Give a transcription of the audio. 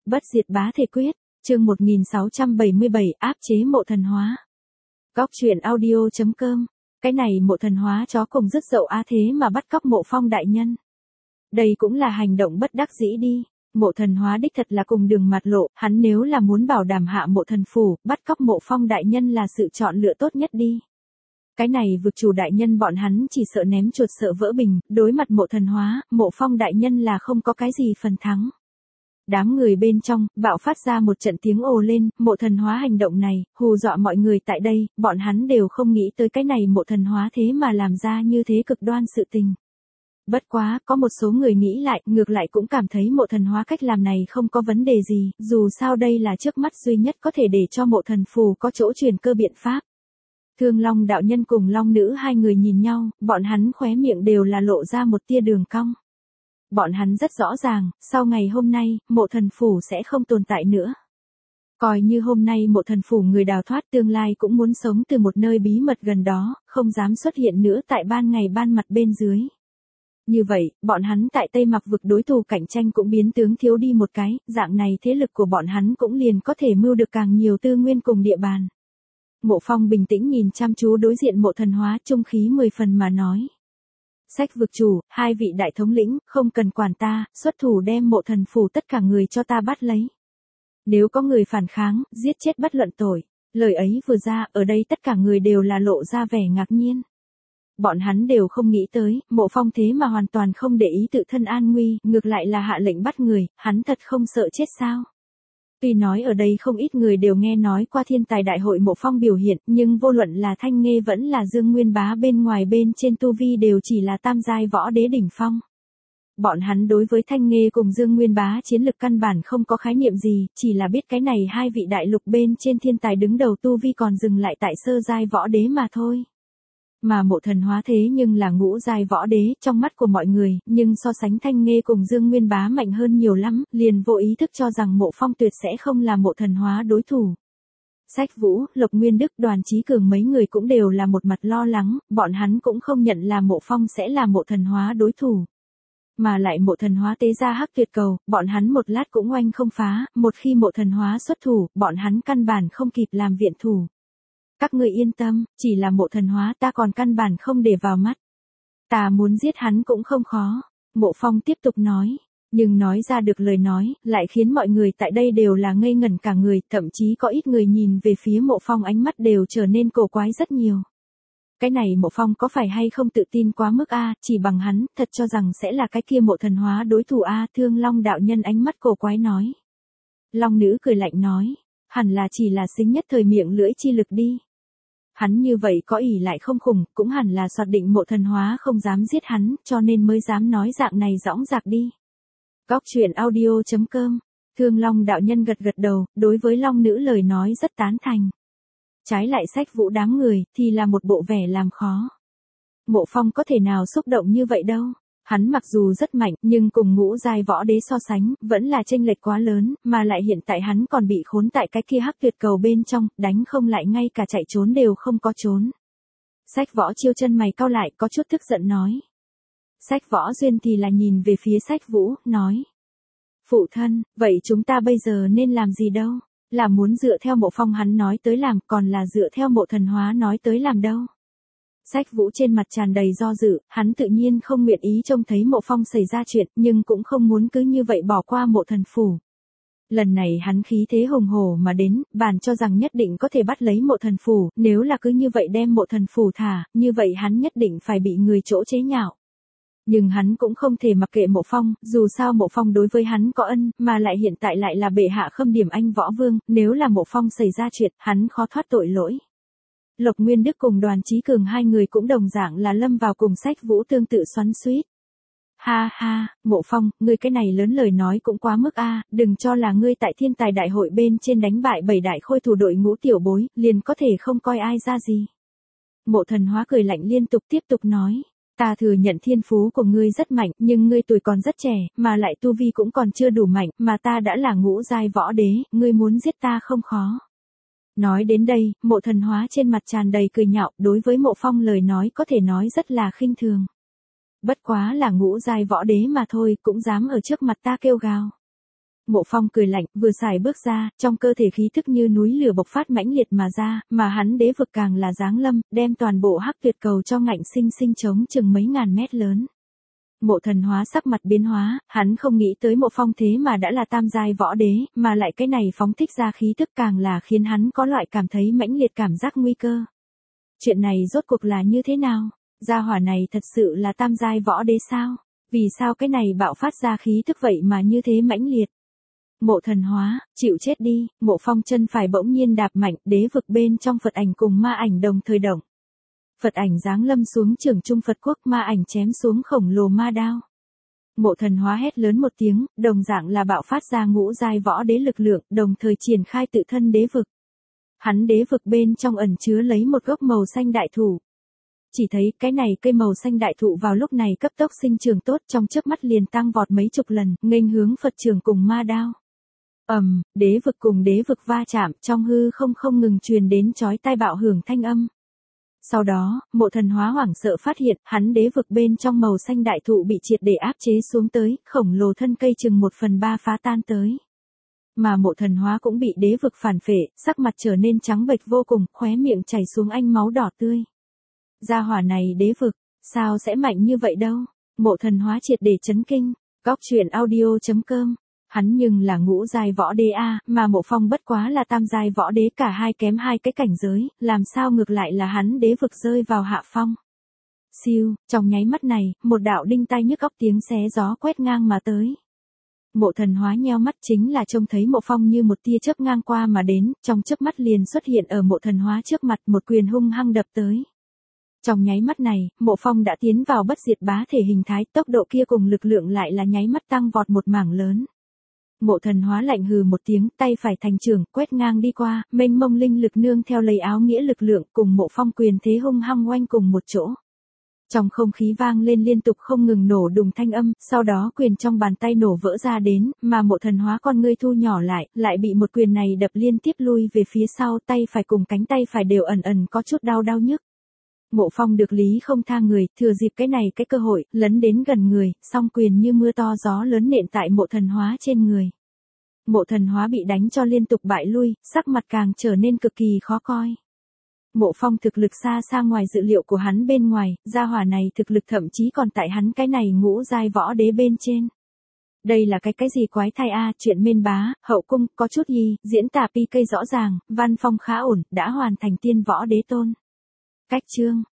Bất diệt bá thể quyết, chương 1677 áp chế mộ thần hóa. Góc truyện audio.com. Cái này mộ thần hóa chó cùng rứt dậu á thế mà bắt cóc Mộ Phong đại nhân. Đây cũng là hành động bất đắc dĩ đi. Mộ thần hóa đích thật là cùng đường mặt lộ, hắn nếu là muốn bảo đảm hạ mộ thần phủ, bắt cóc Mộ Phong đại nhân là sự chọn lựa tốt nhất đi. Cái này vực chủ đại nhân bọn hắn chỉ sợ ném chuột sợ vỡ bình, đối mặt mộ thần hóa, Mộ Phong đại nhân là không có cái gì phần thắng. Đám người bên trong, bạo phát ra một trận tiếng ồ lên, mộ thần hóa hành động này, hù dọa mọi người tại đây, bọn hắn đều không nghĩ tới cái này mộ thần hóa thế mà làm ra như thế cực đoan sự tình. Bất quá, có một số người nghĩ lại, ngược lại cũng cảm thấy mộ thần hóa cách làm này không có vấn đề gì, dù sao đây là trước mắt duy nhất có thể để cho mộ thần phù có chỗ truyền cơ biện pháp. Thương Long đạo nhân cùng Long nữ hai người nhìn nhau, bọn hắn khóe miệng đều là lộ ra một tia đường cong. Bọn hắn rất rõ ràng, sau ngày hôm nay, mộ thần phủ sẽ không tồn tại nữa. Coi như hôm nay mộ thần phủ người đào thoát tương lai cũng muốn sống từ một nơi bí mật gần đó, không dám xuất hiện nữa tại ban ngày ban mặt bên dưới. Như vậy, bọn hắn tại Tây Mặc vực đối thủ cạnh tranh cũng biến tướng thiếu đi một cái, dạng này thế lực của bọn hắn cũng liền có thể mưu được càng nhiều tư nguyên cùng địa bàn. Mộ Phong bình tĩnh nhìn chăm chú đối diện mộ thần hóa, trung khí 10 phần mà nói. Sách vực chủ, hai vị đại thống lĩnh, không cần quản ta, xuất thủ đem mộ thần phủ tất cả người cho ta bắt lấy. Nếu có người phản kháng, giết chết bất luận tội. Lời ấy vừa ra, ở đây tất cả người đều là lộ ra vẻ ngạc nhiên. Bọn hắn đều không nghĩ tới, Mộ Phong thế mà hoàn toàn không để ý tự thân an nguy, ngược lại là hạ lệnh bắt người, hắn thật không sợ chết sao? Tuy nói ở đây không ít người đều nghe nói qua thiên tài đại hội Mộ Phong biểu hiện, nhưng vô luận là Thanh Nghê vẫn là Dương Nguyên Bá bên ngoài bên trên tu vi đều chỉ là tam giai võ đế đỉnh phong. Bọn hắn đối với Thanh Nghê cùng Dương Nguyên Bá chiến lực căn bản không có khái niệm gì, chỉ là biết cái này hai vị đại lục bên trên thiên tài đứng đầu tu vi còn dừng lại tại sơ giai võ đế mà thôi. Mà mộ thần hóa thế nhưng là ngũ giai võ đế trong mắt của mọi người, nhưng so sánh Thanh Nghê cùng Dương Nguyên Bá mạnh hơn nhiều lắm, liền vô ý thức cho rằng Mộ Phong tuyệt sẽ không là mộ thần hóa đối thủ. Sách Vũ, Lộc Nguyên Đức, Đoàn Chí Cường mấy người cũng đều là một mặt lo lắng, bọn hắn cũng không nhận là Mộ Phong sẽ là mộ thần hóa đối thủ. Mà lại mộ thần hóa tế ra hắc tuyệt cầu, bọn hắn một lát cũng oanh không phá, một khi mộ thần hóa xuất thủ, bọn hắn căn bản không kịp làm viện thủ. Các ngươi yên tâm, chỉ là mộ thần hóa ta còn căn bản không để vào mắt. Ta muốn giết hắn cũng không khó. Mộ Phong tiếp tục nói, nhưng nói ra được lời nói, lại khiến mọi người tại đây đều là ngây ngẩn cả người, thậm chí có ít người nhìn về phía Mộ Phong ánh mắt đều trở nên cổ quái rất nhiều. Cái này Mộ Phong có phải hay không tự tin quá mức a, chỉ bằng hắn, thật cho rằng sẽ là cái kia mộ thần hóa đối thủ a, Thương Long đạo nhân ánh mắt cổ quái nói. Long nữ cười lạnh nói, hẳn là chỉ là xính nhất thời miệng lưỡi chi lực đi. Hắn như vậy có ỷ lại không khủng, cũng hẳn là soạt định mộ thần hóa không dám giết hắn, cho nên mới dám nói dạng này dõng dạc đi. Góc truyện audio.com. Thương Long đạo nhân gật gật đầu, đối với Long nữ lời nói rất tán thành. Trái lại Sách Vũ đám người, thì là một bộ vẻ làm khó. Mộ Phong có thể nào xúc động như vậy đâu. Hắn mặc dù rất mạnh, nhưng cùng ngũ giai võ đế so sánh, vẫn là chênh lệch quá lớn, mà lại hiện tại hắn còn bị khốn tại cái kia hắc tuyệt cầu bên trong, đánh không lại ngay cả chạy trốn đều không có trốn. Sách Võ Chiêu chân mày cau lại, có chút tức giận nói. Sách Võ Duyên thì là nhìn về phía Sách Vũ, nói. Phụ thân, vậy chúng ta bây giờ nên làm gì đâu? Là muốn dựa theo Mộ Phong hắn nói tới làm, còn là dựa theo mộ thần hóa nói tới làm đâu? Sách Vũ trên mặt tràn đầy do dự, hắn tự nhiên không nguyện ý trông thấy Mộ Phong xảy ra chuyện, nhưng cũng không muốn cứ như vậy bỏ qua mộ thần phủ. Lần này hắn khí thế hùng hổ mà đến, bàn cho rằng nhất định có thể bắt lấy mộ thần phủ, nếu là cứ như vậy đem mộ thần phủ thả, như vậy hắn nhất định phải bị người chỗ chế nhạo. Nhưng hắn cũng không thể mặc kệ Mộ Phong, dù sao Mộ Phong đối với hắn có ân, mà lại hiện tại lại là bệ hạ khâm điểm anh võ vương, nếu là Mộ Phong xảy ra chuyện, hắn khó thoát tội lỗi. Lộc Nguyên Đức cùng Đoàn Chí Cường hai người cũng đồng dạng là lâm vào cùng Sách Vũ tương tự xoắn xuýt. Ha ha, Mộ Phong, ngươi cái này lớn lời nói cũng quá mức a, đừng cho là ngươi tại thiên tài đại hội bên trên đánh bại 7 đại khôi thủ đội ngũ tiểu bối, liền có thể không coi ai ra gì. Mộ thần hóa cười lạnh liên tục tiếp tục nói. Ta thừa nhận thiên phú của ngươi rất mạnh, nhưng ngươi tuổi còn rất trẻ, mà lại tu vi cũng còn chưa đủ mạnh, mà ta đã là ngũ giai võ đế, ngươi muốn giết ta không khó. Nói đến đây, mộ thần hóa trên mặt tràn đầy cười nhạo, đối với Mộ Phong lời nói có thể nói rất là khinh thường. Bất quá là ngũ giai võ đế mà thôi, cũng dám ở trước mặt ta kêu gào. Mộ Phong cười lạnh, vừa xài bước ra, trong cơ thể khí thức như núi lửa bộc phát mãnh liệt mà ra, mà hắn đế vực càng là giáng lâm, đem toàn bộ hắc tuyệt cầu cho ngạnh sinh sinh chống chừng mấy ngàn mét lớn. Mộ Thần Hóa sắc mặt biến hóa, hắn không nghĩ tới Mộ Phong thế mà đã là tam giai võ đế, mà lại cái này phóng thích ra khí thức càng là khiến hắn có loại cảm thấy mãnh liệt cảm giác nguy cơ. Chuyện này rốt cuộc là như thế nào? Gia hỏa này thật sự là tam giai võ đế sao? Vì sao cái này bạo phát ra khí thức vậy mà như thế mãnh liệt? Mộ Thần Hóa, chịu chết đi. Mộ Phong chân phải bỗng nhiên đạp mạnh, đế vực bên trong Phật ảnh cùng ma ảnh đồng thời động. Phật ảnh giáng lâm xuống trường trung Phật quốc, ma ảnh chém xuống khổng lồ ma đao. Mộ Thần Hóa hét lớn một tiếng, đồng dạng là bạo phát ra ngũ giai võ đế lực lượng, đồng thời triển khai tự thân đế vực. Hắn đế vực bên trong ẩn chứa lấy một gốc màu xanh đại thụ. Chỉ thấy cái này cây màu xanh đại thụ vào lúc này cấp tốc sinh trưởng tốt, trong chớp mắt liền tăng vọt mấy chục lần, nghênh hướng Phật trường cùng ma đao. Đế vực cùng đế vực va chạm, trong hư không ngừng truyền đến chói tai bạo hưởng thanh âm. Sau đó, Mộ Thần Hóa hoảng sợ phát hiện, hắn đế vực bên trong màu xanh đại thụ bị triệt để áp chế xuống tới, khổng lồ thân cây chừng 1/3 phá tan tới. Mà Mộ Thần Hóa cũng bị đế vực phản phệ, sắc mặt trở nên trắng bệch vô cùng, khóe miệng chảy xuống ánh máu đỏ tươi. Gia hỏa này đế vực, sao sẽ mạnh như vậy đâu? Mộ Thần Hóa triệt để chấn kinh. Góc truyện audio.com. Hắn nhưng là ngũ giai võ đế a, mà Mộ Phong bất quá là tam giai võ đế, cả hai kém hai cái cảnh giới, làm sao ngược lại là hắn đế vực rơi vào hạ phong. Siêu, trong nháy mắt này, một đạo đinh tai nhức óc tiếng xé gió quét ngang mà tới. Mộ Thần Hóa nheo mắt, chính là trông thấy Mộ Phong như một tia chớp ngang qua mà đến, trong chớp mắt liền xuất hiện ở Mộ Thần Hóa trước mặt, một quyền hung hăng đập tới. Trong nháy mắt này, Mộ Phong đã tiến vào bất diệt bá thể hình thái, tốc độ kia cùng lực lượng lại là nháy mắt tăng vọt một mảng lớn. Mộ Thần Hóa lạnh hừ một tiếng, tay phải thành trường, quét ngang đi qua, mênh mông linh lực nương theo lấy áo nghĩa lực lượng, cùng Mộ Phong quyền thế hung hăng oanh cùng một chỗ. Trong không khí vang lên liên tục không ngừng nổ đùng thanh âm, sau đó quyền trong bàn tay nổ vỡ ra đến, mà Mộ Thần Hóa con ngươi thu nhỏ lại bị một quyền này đập liên tiếp lui về phía sau, tay phải cùng cánh tay phải đều ẩn có chút đau nhức. Mộ Phong được lý không tha người, thừa dịp cái này cái cơ hội, lấn đến gần người, song quyền như mưa to gió lớn nện tại Mộ Thần Hóa trên người. Mộ Thần Hóa bị đánh cho liên tục bại lui, sắc mặt càng trở nên cực kỳ khó coi. Mộ Phong thực lực xa xa ngoài dự liệu của hắn bên ngoài, gia hỏa này thực lực thậm chí còn tại hắn cái này ngũ giai võ đế bên trên. Đây là cái gì quái thai a, chuyện mên bá, hậu cung, có chút gì, diễn tả PK rõ ràng, văn phong khá ổn, đã hoàn thành tiên võ đế tôn. Cách chương